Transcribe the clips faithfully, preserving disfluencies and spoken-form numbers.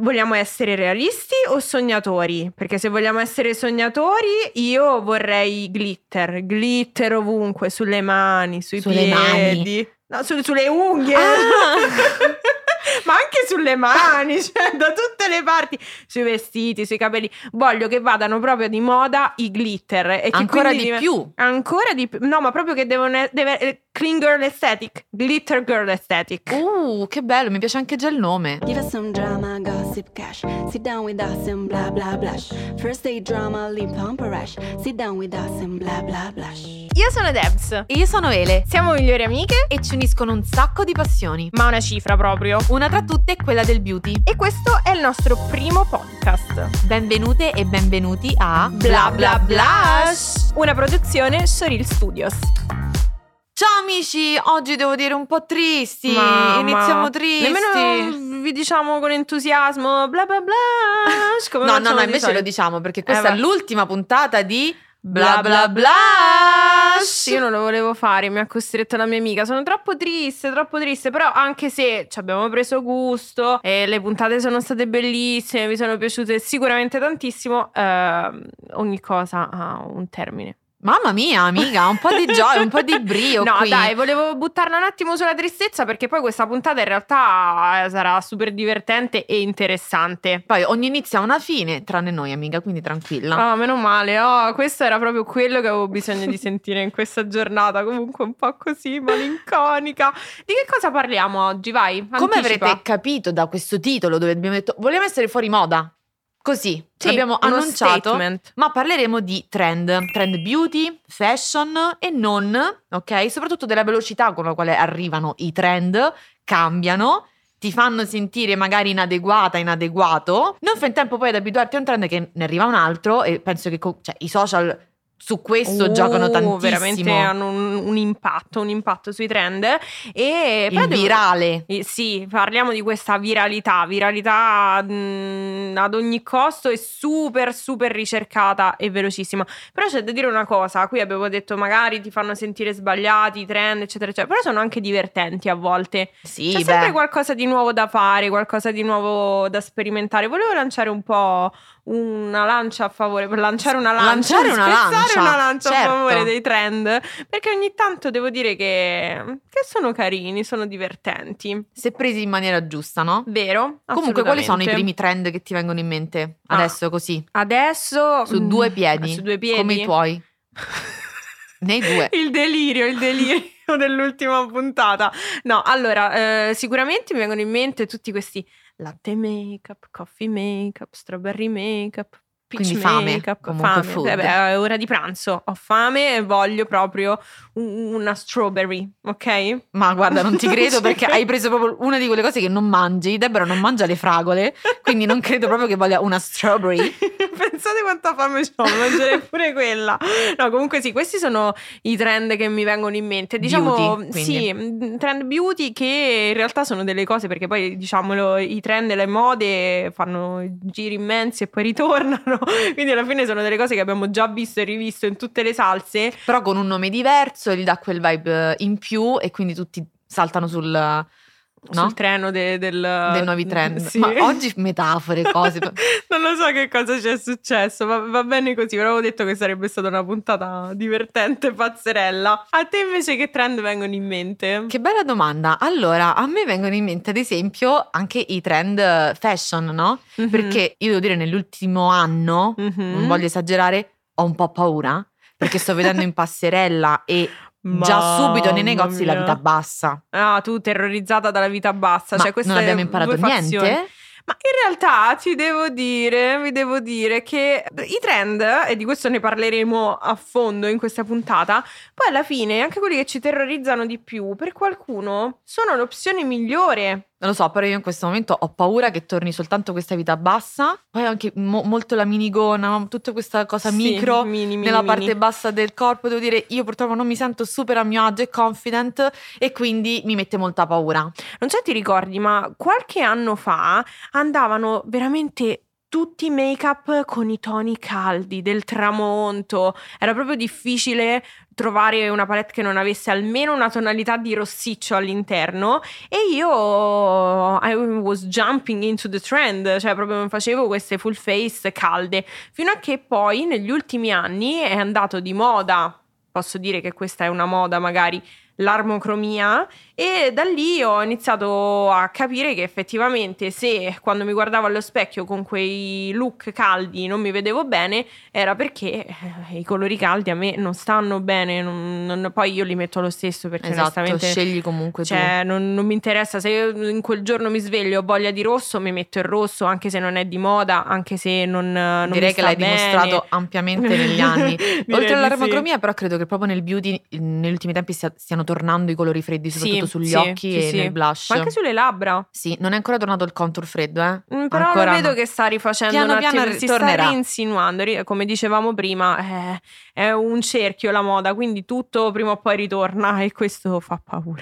vogliamo essere realisti o sognatori? Perché se vogliamo essere sognatori, io vorrei glitter, glitter ovunque, sulle mani, sui sulle piedi. Mani. No, su, sulle unghie. Ah. Ma anche sulle mani, cioè da tutte le parti, sui vestiti, sui capelli. Voglio che vadano proprio di moda i glitter e che Ancora di div- più. Ancora di più. No, ma proprio che devono deve, eh, clean girl aesthetic, glitter girl aesthetic. Uh, che bello, mi piace anche già il nome. Give us some drama, gossip, cash. Sit down with us and blah blah blush. First day drama, lip pump a rash. Sit down with us and blah blah blush. Io sono Debs. E io sono Ele. Siamo migliori amiche E ci uniscono un sacco di passioni. ma una cifra proprio. Una tra tutte è quella del beauty. E questo è il nostro primo podcast. Benvenute e benvenuti a Bla Bla Blush, una produzione Soril Studios. Ciao amici, oggi devo dire un po' tristi. Mamma. Iniziamo tristi. Nemmeno vi diciamo con entusiasmo bla bla blush, come No, facciamo no, no, di invece solito. lo diciamo perché questa Eh, è va. l'ultima puntata di Bla Bla bla Bla blush. Io non lo volevo fare, mi ha costretto la mia amica. Sono troppo triste, troppo triste. Però anche se ci abbiamo preso gusto e le puntate sono state bellissime, mi sono piaciute sicuramente tantissimo, eh, ogni cosa ha un termine. Mamma mia, amica, un po' di gioia, un po' di brio No, qui. dai, volevo buttarla un attimo sulla tristezza perché poi questa puntata in realtà eh, sarà super divertente e interessante. Poi ogni inizio ha una fine, tranne noi, amica, quindi tranquilla. Oh, meno male, oh, questo era proprio quello che avevo bisogno di sentire in questa giornata, comunque un po' così malinconica. Di che cosa parliamo oggi? Vai, Come anticipa. avrete capito da questo titolo dove abbiamo detto vogliamo essere fuori moda? Così, Sì, l'abbiamo uno annunciato, statement. ma parleremo di trend, trend beauty, fashion e non, ok? Soprattutto della velocità con la quale arrivano i trend, cambiano, ti fanno sentire magari inadeguata, inadeguato. Non fai in tempo poi ad abituarti a un trend che ne arriva un altro e penso che co- cioè, i social su questo Uh, giocano tantissimo. Veramente hanno un, un impatto, un impatto sui trend. E però Il devo- virale. Eh, sì, parliamo di questa viralità, viralità mh, ad ogni costo e super super ricercata e velocissima. Però c'è da dire una cosa, qui abbiamo detto magari ti fanno sentire sbagliati, i trend eccetera eccetera, però sono anche divertenti a volte. Sì, C'è beh. sempre qualcosa di nuovo da fare, qualcosa di nuovo da sperimentare. Volevo lanciare un po' una lancia a favore, per lanciare una lancia, Lanciare una spezzare lancia, una lancia certo. a favore dei trend, perché ogni tanto devo dire che, che sono carini, sono divertenti. Se presi in maniera giusta, no? Vero? Comunque, quali sono i Assolutamente. primi trend che ti vengono in mente Ah. adesso così? Adesso Su mm, due piedi, su due piedi. come i tuoi. Nei due. Il delirio, il delirio dell'ultima puntata. No, allora, eh, sicuramente mi vengono in mente tutti questi latte makeup, coffee makeup, strawberry makeup, peach Quindi fame, makeup, comunque fame. food. Eh beh, è ora di pranzo, ho fame e voglio proprio un- una strawberry, ok? Ma guarda, non ti Non credo ci perché credo. hai preso proprio una di quelle cose che non mangi. Deborah non mangia le fragole, quindi non credo proprio che voglia una strawberry. Pensate quanta fame ho, mangerei pure quella. No, comunque sì, questi sono i trend che mi vengono in mente. Diciamo, Beauty, quindi. sì, mh, trend beauty che in realtà sono delle cose, perché poi diciamolo, i trend e le mode fanno giri immensi e poi ritornano. Quindi alla fine sono delle cose che abbiamo già visto e rivisto in tutte le salse. Però con un nome diverso, gli dà quel vibe in più e quindi tutti saltano sul... No? Sul treno de- del, dei nuovi trend. Sì. Ma oggi metafore, cose. Non lo so che cosa ci è successo, ma va bene così. Però avevo detto che sarebbe stata una puntata divertente, pazzerella. A te invece che trend vengono in mente? Che bella domanda. Allora, a me vengono in mente ad esempio anche i trend eh, fashion, no? Mhm. Perché io devo dire nell'ultimo anno, Mhm. non voglio esagerare, ho un po' paura perché sto vedendo in passerella e già subito nei Mamma negozi la mia. vita bassa. Ah, tu terrorizzata dalla vita bassa. Ma Cioè, queste non abbiamo imparato due fazioni. niente? Ma in realtà ti devo dire, vi devo dire che i trend, e di questo ne parleremo a fondo in questa puntata, poi alla fine anche quelli che ci terrorizzano di più, per qualcuno sono l'opzione migliore. Non lo so, però io in questo momento ho paura che torni soltanto questa vita bassa. Poi anche mo- molto la minigonna, tutta questa cosa Sì, micro mini, mini, nella mini. parte bassa del corpo. Devo dire, io purtroppo non mi sento super a mio agio e confident e quindi mi mette molta paura. Non so se ti ricordi, ma qualche anno fa andavano veramente tutti make-up con i toni caldi del tramonto. Era proprio difficile trovare una palette che non avesse almeno una tonalità di rossiccio all'interno, e io I was jumping into the trend, cioè proprio facevo queste full face calde, fino a che poi negli ultimi anni è andato di moda, posso dire che questa è una moda magari, l'armocromia, e da lì ho iniziato a capire che effettivamente se quando mi guardavo allo specchio con quei look caldi non mi vedevo bene, era perché eh, i colori caldi a me non stanno bene, non, non, poi io li metto lo stesso perché esatto, onestamente scegli comunque cioè, tu. non, non mi interessa, se io in quel giorno mi sveglio ho voglia di rosso, mi metto il rosso, anche se non è di moda, anche se non, non Direi mi che sta l'hai bene. dimostrato ampiamente negli anni. Direi Oltre di all'armocromia, sì. però credo che proprio nel beauty negli ultimi tempi stia- stiano tornando i colori freddi, soprattutto Sì, sugli sì, occhi sì, e sì. nel blush. Ma anche sulle labbra. Sì, non è ancora tornato il contour freddo, eh. Mm, Però Ancora lo vedo no. che sta rifacendo Piano un piano attimo, ri- si tornerà. sta rinsinuando, ri- come dicevamo prima, eh, è un cerchio la moda, quindi tutto prima o poi ritorna, e questo fa paura.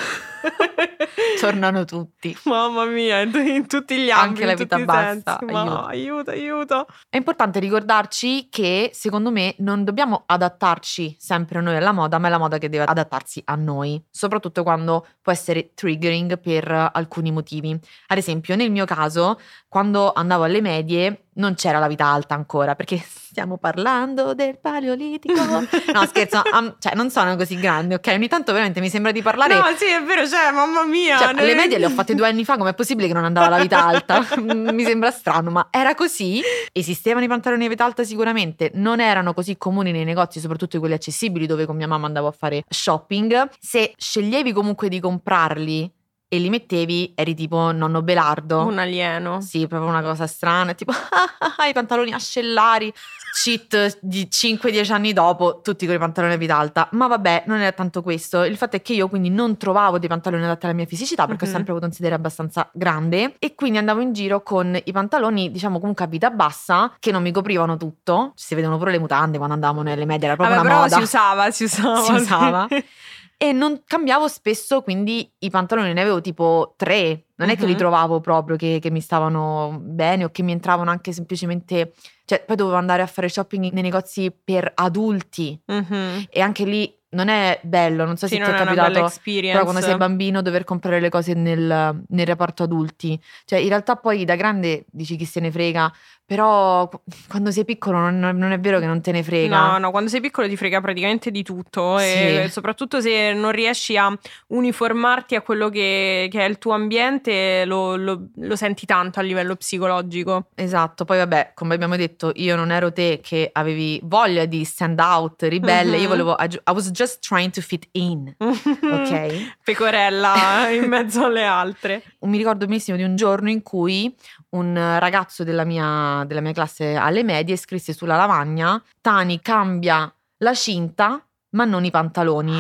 Tornano tutti. Mamma mia, in, in tutti gli ambiti, Anche la in vita tutti i bassa, sensi. Ma aiuto, aiuto. È importante ricordarci che, secondo me, non dobbiamo adattarci sempre noi alla moda, ma è la moda che deve adattarsi a noi, soprattutto quando può essere triggering per alcuni motivi. Ad esempio, nel mio caso, quando andavo alle medie non c'era la vita alta ancora, perché stiamo parlando del paleolitico. No, scherzo, um, cioè non sono così grande, ok? Ogni tanto veramente mi sembra di parlare. No, sì, è vero, cioè, mamma mia. Cioè, non- le medie le ho fatte due anni fa, com'è possibile che non andava la vita alta? Mi sembra strano, ma era così. Esistevano i pantaloni a vita alta sicuramente, non erano così comuni nei negozi, soprattutto quelli accessibili dove con mia mamma andavo a fare shopping. Se sceglievi comunque di comprarli e li mettevi, eri tipo nonno Belardo. Un alieno. Sì, proprio una cosa strana, tipo i pantaloni ascellari, cheat di cinque dieci anni dopo, tutti con i pantaloni a vita alta. Ma vabbè, non era tanto questo. Il fatto è che io quindi non trovavo dei pantaloni adatti alla mia fisicità, perché Mhm. ho sempre avuto un sedere abbastanza grande, e quindi andavo in giro con i pantaloni, diciamo comunque a vita bassa, che non mi coprivano tutto. Si vedono pure le mutande quando andavamo nelle medie, era proprio Vabbè, una però moda. si usava, si usava. Si usava. E non cambiavo spesso, quindi i pantaloni ne avevo tipo tre. Non è che li Mhm. trovavo proprio che, che mi stavano bene o che mi entravano anche semplicemente. Cioè, poi dovevo andare a fare shopping nei negozi per adulti, Mhm. e anche lì non è bello, non so Sì, se ti non è è una bella capitato. experience. Però quando sei bambino dover comprare le cose nel, nel reparto adulti, cioè in realtà poi da grande dici chi se ne frega, però qu- quando sei piccolo non, non è vero che non te ne frega. No, no, quando sei piccolo ti frega praticamente di tutto, e Sì. soprattutto se non riesci a uniformarti a quello che, che è il tuo ambiente, lo, lo- lo senti tanto a livello psicologico. Esatto, poi vabbè, come abbiamo detto, io non ero te che avevi voglia di stand out, ribelle, Mhm. io volevo, I was just trying to fit in, ok? Pecorella in mezzo alle altre. Mi ricordo benissimo di un giorno in cui un ragazzo della mia, della mia classe alle medie scrisse sulla lavagna: Tani, cambia la cinta, ma non i pantaloni.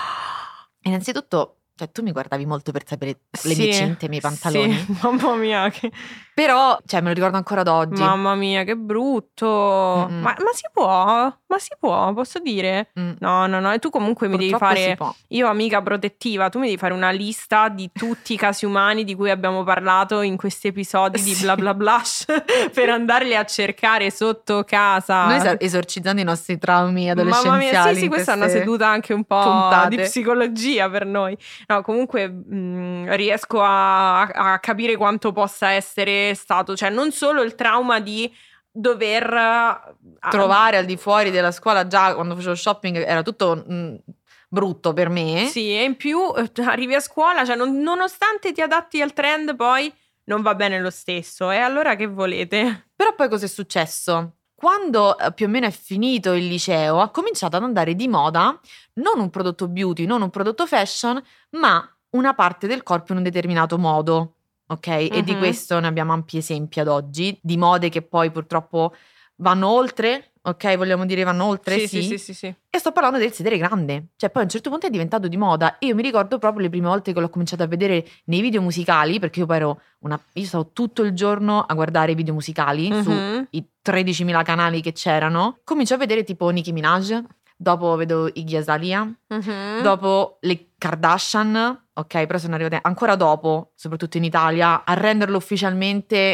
Innanzitutto, cioè, tu mi guardavi molto per sapere le Sì, mie cinte e i miei pantaloni. Sì, mamma mia, che... Però, cioè, me lo ricordo ancora ad oggi. mamma mia, che brutto. Mm-mm. Ma, ma si può? Ma si può, posso dire? Mm. No, no, no. E tu comunque mi devi Purtroppo fare... si può. Io, amica protettiva, tu mi devi fare una lista di tutti i casi umani di cui abbiamo parlato in questi episodi di Sì. Bla Bla Blush per andarli a cercare sotto casa. Noi sta esorcizzando i nostri traumi adolescenziali. Mamma mia, sì, sì, in questa è una queste seduta anche un po' puntate. di psicologia per noi. No, comunque mh, riesco a, a capire quanto possa essere stato, cioè non solo il trauma di dover eh, Trovare al di fuori della scuola, già quando facevo shopping era tutto mh, brutto per me. Sì, e in più eh, arrivi a scuola, cioè non- nonostante ti adatti al trend, poi non va bene lo stesso. E allora che volete? Però poi cosa è successo? Quando eh, più o meno è finito il liceo, ha cominciato ad andare di moda non un prodotto beauty, non un prodotto fashion, ma una parte del corpo in un determinato modo, ok? E di Mhm. questo ne abbiamo ampi esempi ad oggi, di mode che poi purtroppo vanno oltre, ok? Vogliamo dire vanno oltre? Sì, sì, sì, sì, sì. E sto parlando del sedere grande, cioè poi a un certo punto è diventato di moda. E io mi ricordo proprio le prime volte che l'ho cominciato a vedere nei video musicali, perché io poi ero una, io stavo tutto il giorno a guardare i video musicali Mhm. sui tredicimila canali che c'erano. Comincio a vedere tipo Nicki Minaj, dopo vedo Iggy Azalea, Mhm. dopo le Kardashian, ok, però sono arrivate ancora dopo, soprattutto in Italia, a renderlo ufficialmente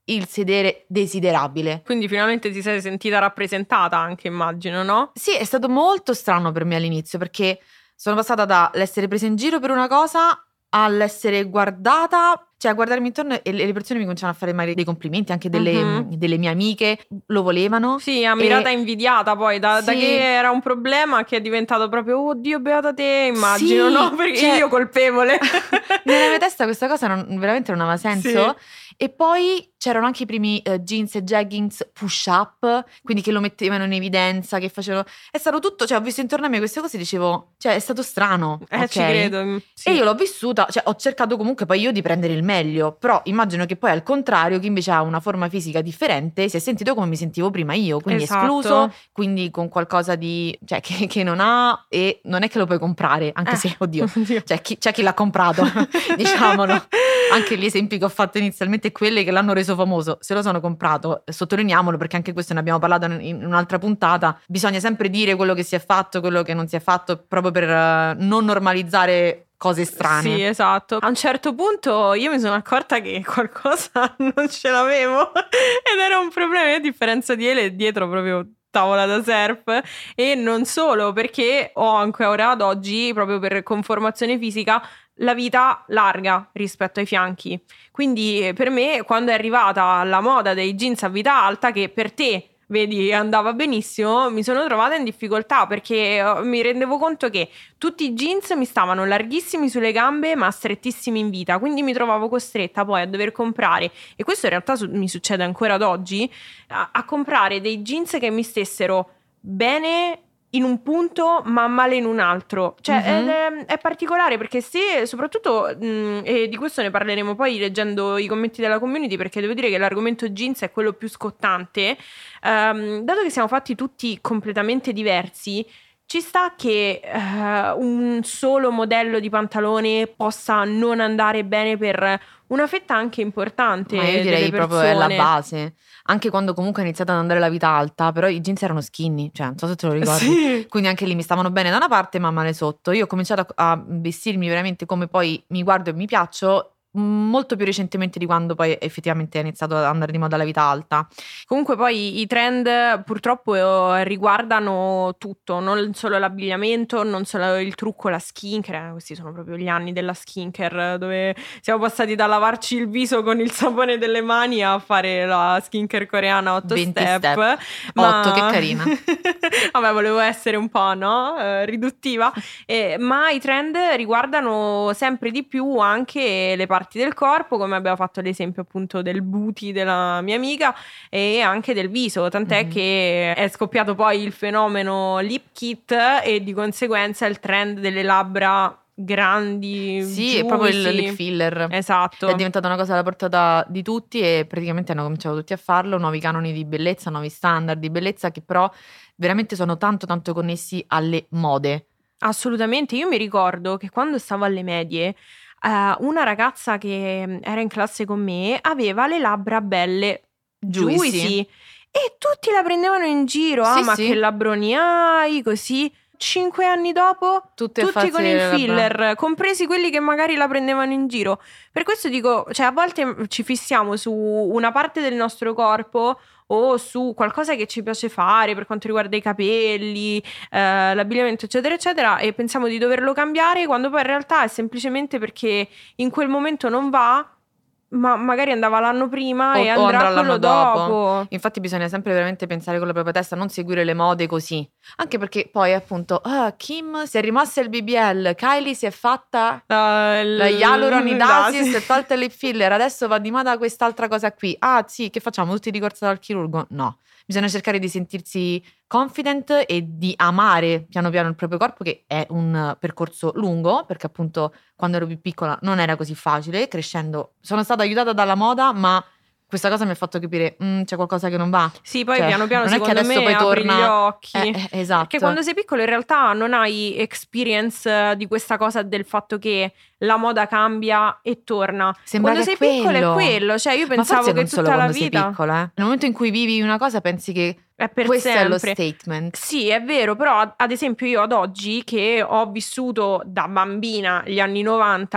il sedere desiderabile. Quindi finalmente ti sei sentita rappresentata anche, immagino, no? Sì, è stato molto strano per me all'inizio, perché sono passata dall'essere presa in giro per una cosa all'essere guardata, cioè a guardarmi intorno e le persone mi cominciano a fare magari dei complimenti, anche delle, Mhm. delle mie amiche lo volevano. Sì, ammirata E- e invidiata poi, da, da Sì. che era un problema che è diventato proprio, oddio, beata te, immagino, Sì, no? Perché cioè- io colpevole. Nella mia testa questa cosa non- veramente non aveva senso. Sì. E poi c'erano anche i primi eh, jeans e jeggings push up, quindi che lo mettevano in evidenza, che facevano... È stato tutto, cioè ho visto intorno a me queste cose e dicevo, cioè è stato strano, Eh, ok? ci credo. mm, Sì. E io l'ho vissuta, cioè ho cercato comunque poi io di prendere il meglio, però immagino che poi al contrario chi invece ha una forma fisica differente si è sentito come mi sentivo prima io, quindi Esatto. escluso, quindi con qualcosa di, cioè che, che non ha e non è che lo puoi comprare, anche Eh. se, oddio, Oddio. cioè chi, c'è chi l'ha comprato, diciamolo. Anche gli esempi che ho fatto inizialmente, quelli che l'hanno reso famoso, se lo sono comprato, sottolineiamolo perché anche questo ne abbiamo parlato in in un'altra puntata, bisogna sempre dire quello che si è fatto, quello che non si è fatto, proprio per eh, non normalizzare cose strane. Sì, esatto. A un certo punto io mi sono accorta che qualcosa non ce l'avevo ed era un problema, a differenza di Ele, dietro proprio tavola da surf. E non solo, perché ho ancora ad oggi, proprio per conformazione fisica, la vita larga rispetto ai fianchi. Quindi per me, quando è arrivata la moda dei jeans a vita alta, che per te vedi andava benissimo, mi sono trovata in difficoltà perché eh, mi rendevo conto che tutti i jeans mi stavano larghissimi sulle gambe ma strettissimi in vita, quindi mi trovavo costretta poi a dover comprare, e questo in realtà su- mi succede ancora ad oggi, a, a comprare dei jeans che mi stessero bene in un punto ma male in un altro. Cioè Mhm. ed è, è particolare, perché se soprattutto mh, e di questo ne parleremo poi leggendo i commenti della community, perché devo dire che l'argomento jeans è quello più scottante. Ehm, dato che siamo fatti tutti completamente diversi, ci sta che eh, un solo modello di pantalone possa non andare bene per una fetta anche importante Ma io direi delle proprio è la persone. base. Anche quando comunque è iniziata ad andare la vita alta, però i jeans erano skinny, cioè non so se te lo ricordi. Sì. Quindi anche lì mi stavano bene da una parte ma male sotto. Io ho cominciato a, a vestirmi veramente come poi mi guardo e mi piaccio molto più recentemente di quando poi effettivamente è iniziato ad andare di moda la vita alta. Comunque poi i trend purtroppo eh, riguardano tutto, non solo l'abbigliamento, non solo il trucco, la skincare. Questi sono proprio gli anni della skincare, dove siamo passati da lavarci il viso con il sapone delle mani a fare la skincare coreana otto venti step. step. Ma- Otto, che carina. Vabbè, volevo essere un po', no? Eh, riduttiva. Eh, ma i trend riguardano sempre di più anche le parti del corpo, come abbiamo fatto l'esempio appunto del booty della mia amica, e anche del viso, tant'è Mhm. che è scoppiato poi il fenomeno lip kit e di conseguenza il trend delle labbra grandi, Sì, è proprio il juicy. lip filler. Esatto. È diventata una cosa alla portata di tutti e praticamente hanno cominciato tutti a farlo, nuovi canoni di bellezza, nuovi standard di bellezza che però veramente sono tanto tanto connessi alle mode. Assolutamente, io mi ricordo che quando stavo alle medie, eh, una ragazza che era in classe con me aveva le labbra belle Juicy. juicy e tutti la prendevano in giro. Ah, Sì, ma sì. che labbroni hai, così. Cinque anni dopo, Tutte tutti false con il labbra. filler, compresi quelli che magari la prendevano in giro. Per questo dico, cioè a volte ci fissiamo su una parte del nostro corpo o su qualcosa che ci piace fare per quanto riguarda i capelli, eh, l'abbigliamento, eccetera, eccetera, e pensiamo di doverlo cambiare, quando poi in realtà è semplicemente perché in quel momento non va, ma magari andava l'anno prima O- e o andrà andrà quello l'anno dopo. dopo. Infatti bisogna sempre veramente pensare con la propria testa, non seguire le mode così. Anche perché poi appunto ah, Kim si è rimossa il B B L, Kylie si è fatta Uh, la hyaluronidasis, si è tolta il lip filler, adesso va di moda quest'altra cosa qui. Ah sì, che facciamo? Tutti di corsa dal chirurgo? No, bisogna cercare di sentirsi confident e di amare piano piano il proprio corpo, che è un eh, percorso lungo, perché appunto quando ero più piccola non era così facile, crescendo sono stata aiutata dalla moda, ma questa cosa mi ha fatto capire "Mm, c'è qualcosa che non va". Sì, poi Cioè, piano piano non è che secondo adesso me poi apri torna- gli occhi. Eh, eh, esatto. Perché quando sei piccolo in realtà non hai experience eh, di questa cosa del fatto che la moda cambia e torna. Sembra quando che sei è piccolo è quello. quello, cioè io Ma pensavo forse che non solo tutta la quando sei vita piccola, eh. Nel momento in cui vivi una cosa pensi che è per questo è lo sempre. statement. Sì, è vero, però ad- ad esempio io ad oggi che ho vissuto da bambina gli anni novanta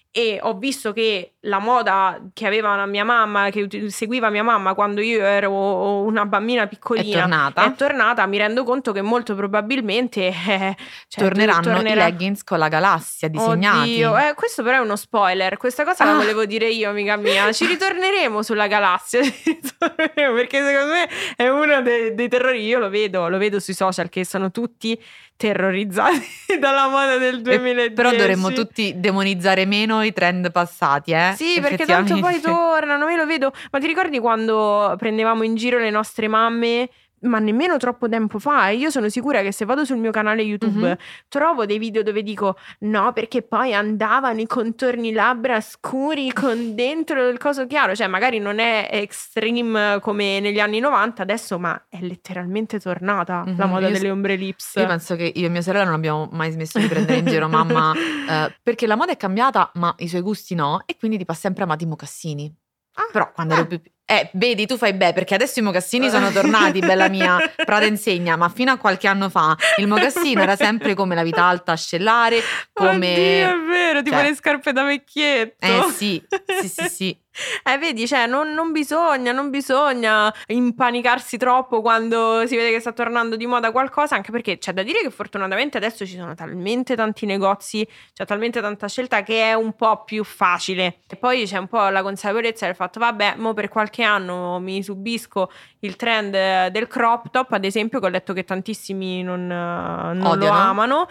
e ho visto che la moda che aveva la mia mamma, che ut- seguiva mia mamma quando io ero una bambina piccolina, È tornata. è tornata, mi rendo conto che molto probabilmente eh, cioè, Torneranno tornerà- i leggings con la galassia disegnati. Oddio, eh, questo però è uno spoiler. Questa cosa la Ah. volevo dire io, amica mia. Ci ritorneremo sulla galassia. Ci ritorneremo, perché secondo me è uno dei, dei terrori. Io lo vedo, lo vedo sui social che sono tutti terrorizzati dalla moda del duemiladieci. Però dovremmo tutti demonizzare meno i trend passati, eh? Sì, perché tanto poi Effettivamente. tornano, io lo vedo. Ma ti ricordi quando prendevamo in giro le nostre mamme? Ma nemmeno troppo tempo fa, e io sono sicura che se vado sul mio canale YouTube Mhm. trovo dei video dove dico no, perché poi andavano i contorni labbra scuri con dentro il coso chiaro, cioè magari non è extreme come negli anni novanta adesso, ma è letteralmente tornata la Mhm, moda io- delle ombre lips. Io penso che io e mia sorella non abbiamo mai smesso di prendere in giro mamma, eh, perché la moda è cambiata, ma i suoi gusti no, e quindi tipo ha sempre amato i mocassini. Ah, Però quando eh. ero più... Eh, vedi, tu fai beh, perché adesso i mocassini sono tornati, bella mia, Prada insegna, ma fino a qualche anno fa il mocassino era sempre come la vita alta ascellare, come... Oddio, è vero, tipo cioè- le scarpe da vecchietto. Eh sì, sì, sì, sì. Eh, vedi, cioè, non, non bisogna, non bisogna impanicarsi troppo quando si vede che sta tornando di moda qualcosa, anche perché c'è da dire che fortunatamente adesso ci sono talmente tanti negozi, c'è talmente tanta scelta che è un po' più facile. E poi c'è un po' la consapevolezza del fatto, vabbè, mo per qualche anno mi subisco il trend del crop top, ad esempio, che ho letto che tantissimi non, non lo Odiano. amano,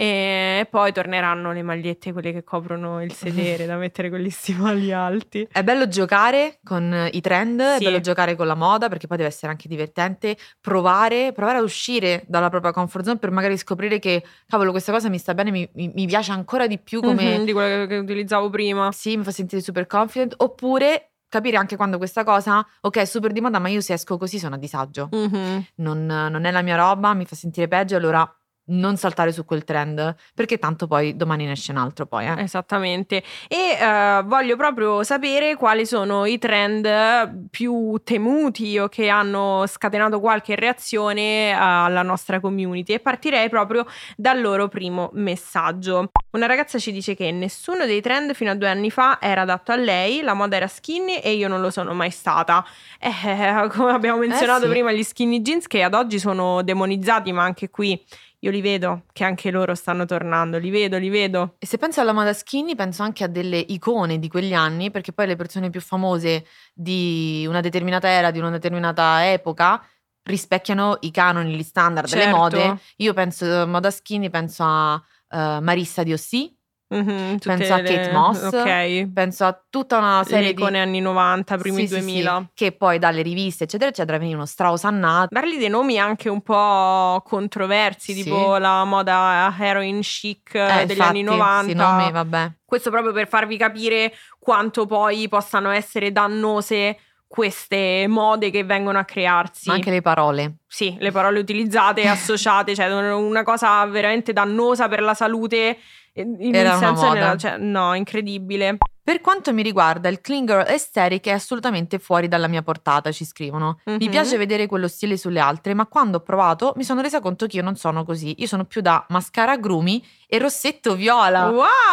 e poi torneranno le magliette, quelle che coprono il sedere, da mettere con gli stivali alti. È bello giocare con i trend, è Sì. bello giocare con la moda perché poi deve essere anche divertente, provare, provare ad uscire dalla propria comfort zone per magari scoprire che, cavolo, questa cosa mi sta bene, mi, mi- mi piace ancora di più come... Mhm, di quella che, che utilizzavo prima. Sì, mi fa sentire super confident, oppure capire anche quando questa cosa, ok, è super di moda, ma io se esco così sono a disagio, Mhm. non, non è la mia roba, mi fa sentire peggio, allora non saltare su quel trend, perché tanto poi domani ne esce un altro poi, eh. Esattamente. E eh, voglio proprio sapere quali sono i trend più temuti o che hanno scatenato qualche reazione eh, alla nostra community, e partirei proprio dal loro primo messaggio. Una ragazza ci dice che nessuno dei trend fino a due anni fa era adatto a lei, la moda era skinny e io non lo sono mai stata. Eh, come abbiamo menzionato sì. prima, gli skinny jeans che ad oggi sono demonizzati, ma anche qui io li vedo che anche loro stanno tornando, li vedo, li vedo. E se penso alla moda skinny penso anche a delle icone di quegli anni, perché poi le persone più famose di una determinata era, di una determinata epoca, rispecchiano i canoni, gli standard delle Certo. mode. Io penso a moda skinny, penso a eh, Marissa di Ossi, Mhm, tutte penso a le- Kate Moss, ok. penso a tutta una Le serie icone di... anni novanta, primi Sì, sì, sì, duemila. che poi dalle riviste eccetera eccetera venivano straosannati. Dargli dei nomi anche un po' controversi, Sì. tipo la moda heroin chic Eh, degli infatti, anni novanta. sì, nomi, vabbè. Questo proprio per farvi capire quanto poi possano essere dannose queste mode che vengono a crearsi. Ma anche le parole. Sì, le parole utilizzate e associate, cioè una cosa veramente dannosa per la salute. In Era un una senso, moda. nella- cioè, no, incredibile. Per quanto mi riguarda, il clean girl aesthetic è assolutamente fuori dalla mia portata, ci scrivono. Mi Mhm. piace vedere quello stile sulle altre, ma quando ho provato mi sono resa conto che io non sono così. Io sono più da mascara agrumi e rossetto viola.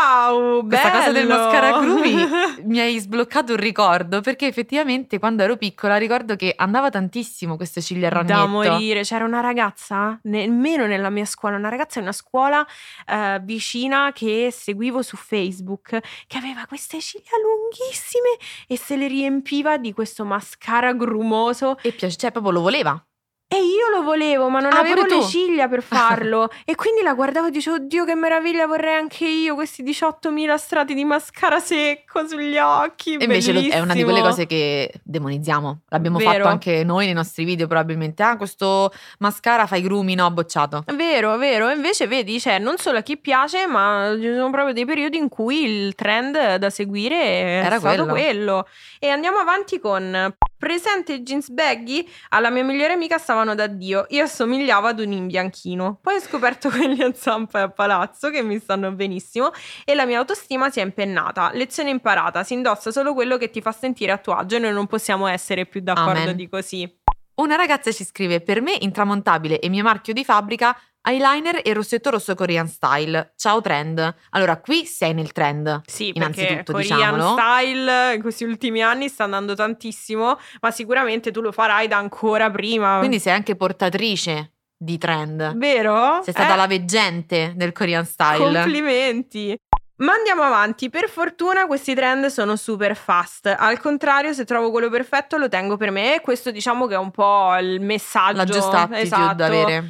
Wow, Questa cosa del bello! mascara agrumi mi hai sbloccato un ricordo, perché effettivamente quando ero piccola ricordo che andava tantissimo queste ciglia a ragnetto. Da morire, c'era una ragazza, nemmeno nella mia scuola, una ragazza in una scuola eh, vicina che seguivo su Facebook, che aveva queste ciglia lunghissime e se le riempiva di questo mascara grumoso. E piace, cioè proprio lo voleva. E io lo volevo, ma non Ah, avevo pure le tu? ciglia per farlo. E quindi la guardavo e dicevo, oddio che meraviglia, vorrei anche io questi diciottomila strati di mascara secco sugli occhi. E invece lo- è una di quelle bellissimo. cose che demonizziamo. L'abbiamo Vero. fatto anche noi nei nostri video probabilmente. Ah, questo mascara fa i grumi, no, bocciato. Vero, vero. Invece vedi, c'è non solo a chi piace, ma ci sono proprio dei periodi in cui il trend da seguire è Era stato quello. quello. E andiamo avanti con presente jeans baggy. Alla mia migliore amica stavano da Dio. Io assomigliavo ad un imbianchino. Poi ho scoperto quelli a zampa e a palazzo che mi stanno benissimo e la mia autostima si è impennata. Lezione imparata, si indossa solo quello che ti fa sentire a tuo agio e noi non possiamo essere più d'accordo Amen. di così. Una ragazza ci scrive: per me intramontabile e mio marchio di fabbrica, eyeliner e rossetto rosso Korean style. Ciao trend. Allora, qui sei nel trend. Sì, perché innanzitutto, Korean diciamolo. style in questi ultimi anni sta andando tantissimo, ma sicuramente tu lo farai da ancora prima. Quindi sei anche portatrice di trend. Vero? Sei stata Eh, la veggente del Korean style. Complimenti. Ma andiamo avanti, per fortuna questi trend sono super fast, al contrario se trovo quello perfetto lo tengo per me e questo diciamo che è un po' il messaggio. La giusta attitude esatto. da avere.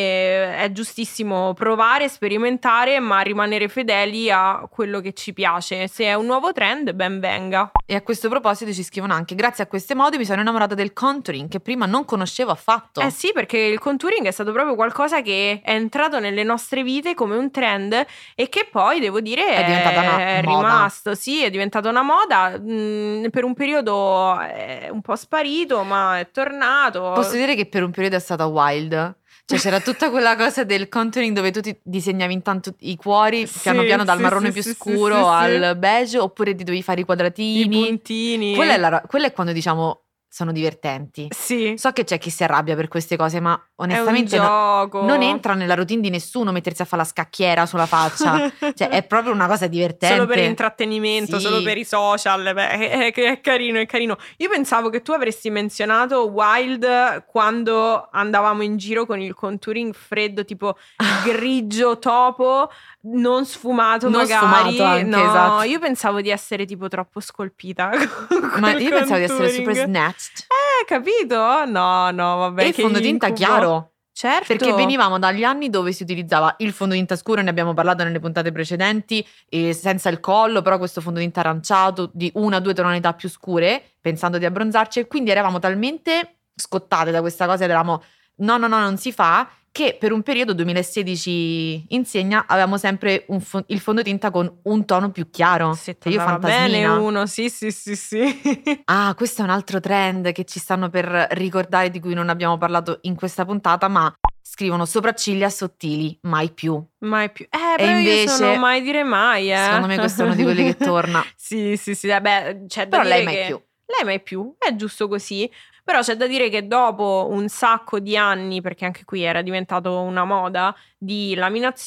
E è giustissimo provare, sperimentare, ma rimanere fedeli a quello che ci piace. Se è un nuovo trend, ben venga. E a questo proposito ci scrivono anche: grazie a queste mode mi sono innamorata del contouring che prima non conoscevo affatto. Eh sì, perché il contouring è stato proprio qualcosa che è entrato nelle nostre vite come un trend e che poi, devo dire, È diventata una è moda. rimasto. Sì, è diventata una moda. Mm, per un periodo è un po' sparito, ma è tornato. Posso dire che per un periodo è stata wild. Cioè c'era tutta quella cosa del contouring dove tu ti disegnavi intanto i cuori Sì, piano piano dal sì, marrone sì, più sì, scuro sì, sì, al beige, oppure ti dovevi fare i I quadratini. puntini. Quella è, la ro- quella è quando diciamo sono divertenti. Sì, So che c'è chi si arrabbia per queste cose, ma è un onestamente no- gioco. non entra nella routine di nessuno mettersi a fare la scacchiera sulla faccia. Cioè è proprio una cosa divertente. Solo per intrattenimento, Sì. solo per i social. Beh, è, è- è carino, è carino. Io pensavo che tu avresti menzionato Wild quando andavamo in giro con il contouring freddo, tipo grigio topo, non sfumato Non magari. sfumato anche, no, esatto. io pensavo di essere tipo troppo scolpita. con Ma quel io pensavo di essere super contouring. snatched. Eh, capito? No, no, vabbè. E il che fondotinta incubo. chiaro. Certo. Perché venivamo dagli anni dove si utilizzava il fondotinta scuro, ne abbiamo parlato nelle puntate precedenti, e senza il collo, però questo fondotinta aranciato di una o due tonalità più scure, pensando di abbronzarci, e quindi eravamo talmente scottate da questa cosa ed eravamo no, no, no, non si fa, che per un periodo duemilasedici insegna avevamo sempre un fo- il fondotinta con un tono più chiaro. Se Cioè io t'andava bene fantasmina. uno, sì, sì, sì, sì. Ah, questo è un altro trend che ci stanno per ricordare, di cui non abbiamo parlato in questa puntata, ma scrivono sopracciglia sottili, mai più. Mai più. Eh, però invece, io sono mai dire mai, eh. secondo me questo è uno di quelli che torna. Sì, sì, sì, vabbè, c'è da Però dire lei mai che... più. Lei mai più, è giusto così. Però c'è da dire che dopo un sacco di anni, perché anche qui era diventato una moda, di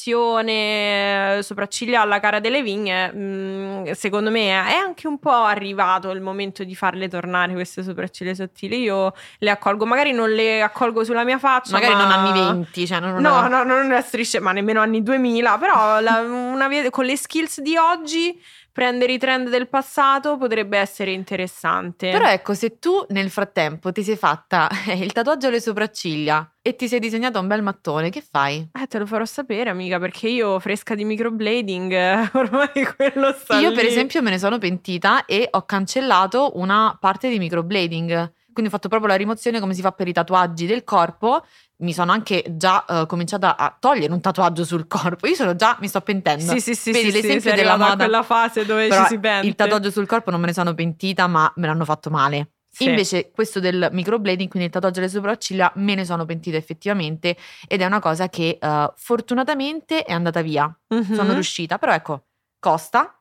laminazione, sopracciglia alla Cara delle Vigne, mh, secondo me è anche un po' arrivato il momento di farle tornare queste sopracciglia sottili. Io le accolgo, magari non le accolgo sulla mia faccia, Magari ma... non anni venti, cioè non, No, no, non una striscia, ma nemmeno anni duemila, però la- una via- con le skills di oggi prendere i trend del passato potrebbe essere interessante. Però ecco, se tu nel frattempo ti sei fatta il tatuaggio alle sopracciglia e ti sei disegnata un bel mattone, che fai? Eh, te lo farò sapere, amica, perché io fresca di microblading, eh, ormai quello sta Io per lì. esempio me ne sono pentita e ho cancellato una parte di microblading. Quindi ho fatto proprio la rimozione come si fa per i tatuaggi del corpo. Mi sono anche già uh, cominciata a togliere un tatuaggio sul corpo. Io sono già, mi sto pentendo. Sì, sì, sì, Vedi sì, l'esempio sì, sei della arrivata a moda. quella fase dove Però ci si pente. il tatuaggio sul corpo non me ne sono pentita, ma me l'hanno fatto male. Sì. Invece questo del microblading, quindi il tatuaggio alle sopracciglia, me ne sono pentita effettivamente, ed è una cosa che uh, fortunatamente è andata via. Mhm. Sono riuscita, però ecco, costa.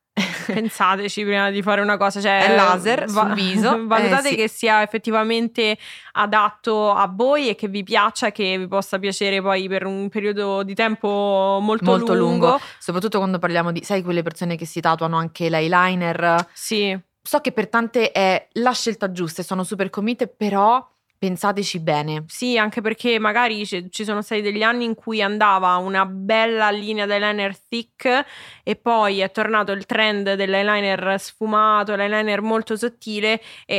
Pensateci prima di fare una cosa, cioè È laser sul viso. Valutate Eh, sì. che sia effettivamente adatto a voi e che vi piaccia, che vi possa piacere poi per un periodo di tempo molto, Molto lungo. lungo. Soprattutto quando parliamo di, sai, quelle persone che si tatuano anche l'eyeliner. Sì. So che per tante è la scelta giusta e sono super convinte, però pensateci bene. Sì, anche perché magari ci ci sono stati degli anni in cui andava una bella linea di eyeliner thick e poi è tornato il trend dell'eyeliner sfumato, l'eyeliner molto sottile,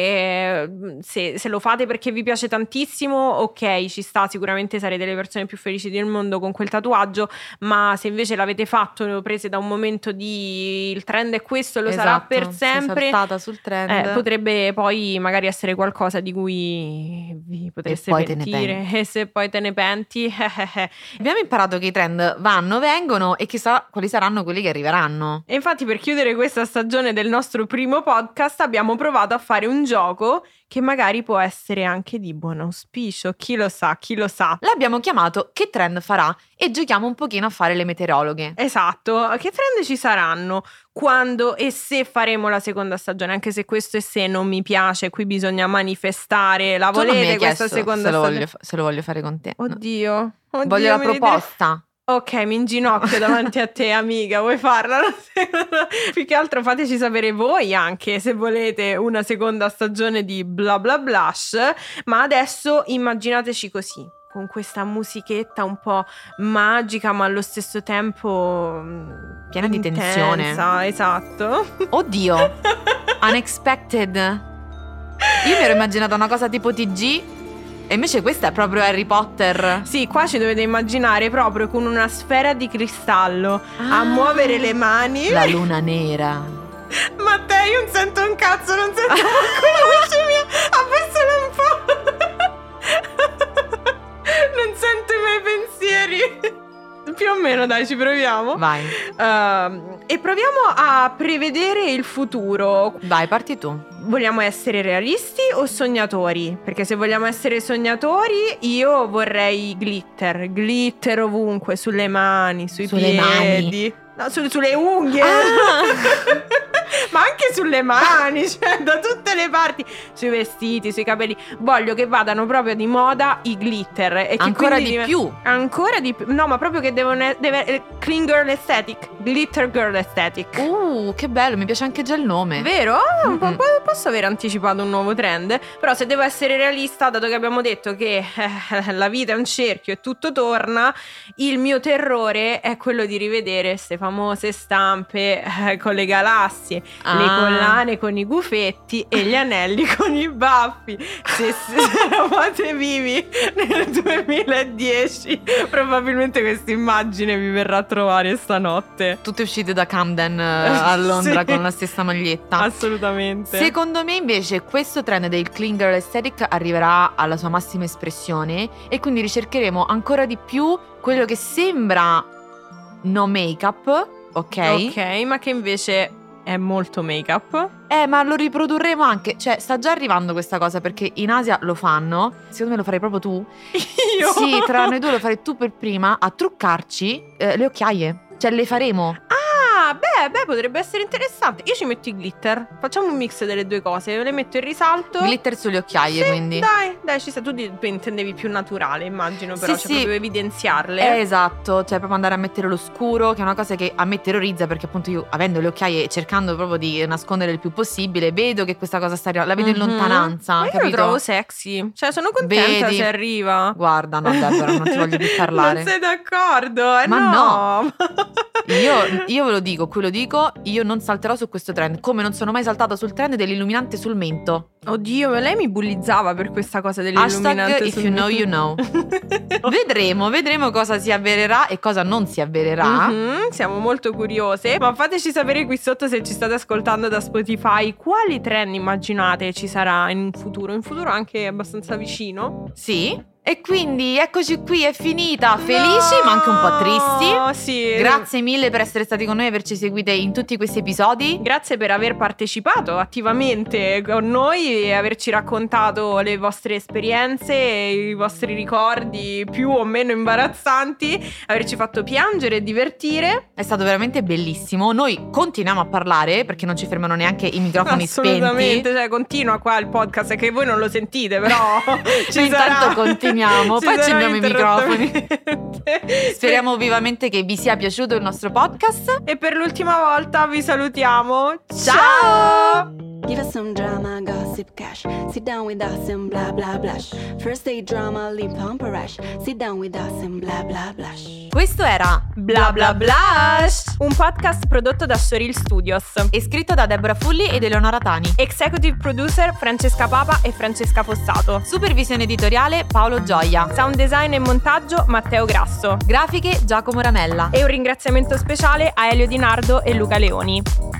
e mm, se, se lo fate perché vi piace tantissimo, ok, ci sta, sicuramente sarete le persone più felici del mondo con quel tatuaggio, ma se invece l'avete fatto, lo prese da un momento di il trend è questo, lo sarà Esatto, per sei sempre, saltata sul trend. eh, potrebbe poi magari essere qualcosa di cui vi potreste poi te ne pentire. E se poi te ne penti, eh, eh, eh. Abbiamo imparato che i trend vanno, vengono e chissà quali saranno quelli che arriveranno. E infatti per chiudere questa stagione del nostro primo podcast abbiamo provato a fare un gioco che magari può essere anche di buon auspicio, chi lo sa, chi lo sa. L'abbiamo chiamato Che trend farà e giochiamo un pochino a fare le meteorologhe. Esatto, che trend ci saranno? Quando e se faremo la seconda stagione, anche se questo e se non mi piace, qui bisogna manifestare. La Tu non mi volete hai questa chiesto seconda se lo, stagione? voglio, fa- se lo voglio fare con te. Oddio, oddio, Voglio la mi devi dire- proposta. Ok, mi inginocchio davanti a te, amica, vuoi farla? Più che altro fateci sapere voi anche se volete una seconda stagione di Bla Bla Blush, ma adesso immaginateci così, con questa musichetta un po' magica ma allo stesso tempo Piena di intensa, tensione. esatto. Oddio, unexpected. Io mi ero immaginata una cosa tipo T G e invece questa è proprio Harry Potter. Sì, qua ci dovete immaginare proprio con una sfera di cristallo Ah, a muovere le mani. La luna nera. Matteo, io non sento un cazzo, non sento manco la voce mia. Abbassala un po'. Non sento i miei pensieri. Più o meno, dai, ci proviamo. Vai, Uh, e proviamo a prevedere il futuro. vai, parti tu. Vogliamo essere realisti o sognatori? Perché se vogliamo essere sognatori, io vorrei glitter. Glitter ovunque, sulle mani, sui Sulle piedi. No, su- sulle unghie. Ah. Ma anche sulle mani, cioè da tutte le parti. Sui vestiti, sui capelli. Voglio che vadano proprio di moda i glitter. E che Ancora quindi di div- più. Ancora di più. No, ma proprio che devono e- deve eh, clean girl aesthetic. Glitter girl aesthetic. Uh, che bello, mi piace anche già il nome. Vero? Ah, un po', Mm-mm. po- posso aver anticipato un nuovo trend. Però se devo essere realista, dato che abbiamo detto che eh, la vita è un cerchio e tutto torna, il mio terrore è quello di rivedere queste famose stampe eh, con le galassie, Ah. le collane con i gufetti e gli anelli con i baffi. Se, se eravate vivi nel duemiladieci, probabilmente questa immagine vi verrà a trovare stanotte. Tutte uscite da Camden eh, a Londra Sì. con la stessa maglietta. Assolutamente. Secondo me invece questo trend del clean girl aesthetic arriverà alla sua massima espressione e quindi ricercheremo ancora di più quello che sembra no make-up, ok? Ok, ma che invece è molto make-up. Eh, ma lo riprodurremo anche, cioè sta già arrivando questa cosa perché in Asia lo fanno. Secondo me lo farai proprio tu. Io? Sì, tra noi due lo farai tu per prima a truccarci eh, le occhiaie. Cioè le faremo. Ah, beh, beh, potrebbe essere interessante. Io ci metto i glitter. Facciamo un mix delle due cose. Le metto in risalto. Glitter sulle occhiaie, Sì, quindi. Dai, dai, ci sta. Tu di- intendevi più naturale, immagino, però, Sì, cioè sì. proprio evidenziarle. Eh, esatto, cioè proprio andare a mettere l'oscuro, che è una cosa che a me terrorizza perché appunto io avendo le occhiaie e cercando proprio di nascondere il più possibile, vedo che questa cosa sta arrivando, la vedo in Mhm. lontananza, Ma io capito? lo trovo sexy. Cioè, sono contenta Vedi? se arriva. Guarda, no Deborah, non ti voglio più parlare. Non sei d'accordo? Eh, Ma no. Io, io ve lo dico, qui lo dico, io non salterò su questo trend, come non sono mai saltata sul trend dell'illuminante sul mento. Oddio, ma lei mi bullizzava per questa cosa dell'illuminante. Hashtag if sul you know mento. you know. Vedremo, vedremo cosa si avvererà e cosa non si avvererà. Mhm, siamo molto curiose. Ma fateci sapere qui sotto, se ci state ascoltando da Spotify, quali trend immaginate ci sarà in un futuro, in futuro anche abbastanza vicino. Sì. E quindi eccoci qui, è finita. Felici ma anche un po' tristi. No, sì. Grazie mille per essere stati con noi e averci seguite in tutti questi episodi. Grazie per aver partecipato attivamente con noi e averci raccontato le vostre esperienze, i vostri ricordi più o meno imbarazzanti, averci fatto piangere e divertire. È stato veramente bellissimo. Noi continuiamo a parlare perché non ci fermano neanche i microfoni Assolutamente, spenti. cioè continua qua il podcast, è che voi non lo sentite, però ci Noi intanto sarà. continuiamo, Ci poi sarà accendiamo i microfoni. interrottamente. Speriamo vivamente che vi sia piaciuto il nostro podcast. E per l'ultima volta vi salutiamo. Ciao! Give us some drama, gossip cash. Sit down with us and blah blah blush. First day drama, lip pump rush. Sit down with us and blah blah blush. Questo era Bla Bla Blush, un podcast prodotto da Soril Studios. e scritto da Deborah Fulli ed Eleonora Tani. Executive producer Francesca Papa e Francesca Fossato. Supervisione editoriale Paolo Gioia. Sound design e montaggio Matteo Grasso. Grafiche Giacomo Ramella. E un ringraziamento speciale a Elio Di Nardo e Luca Leoni.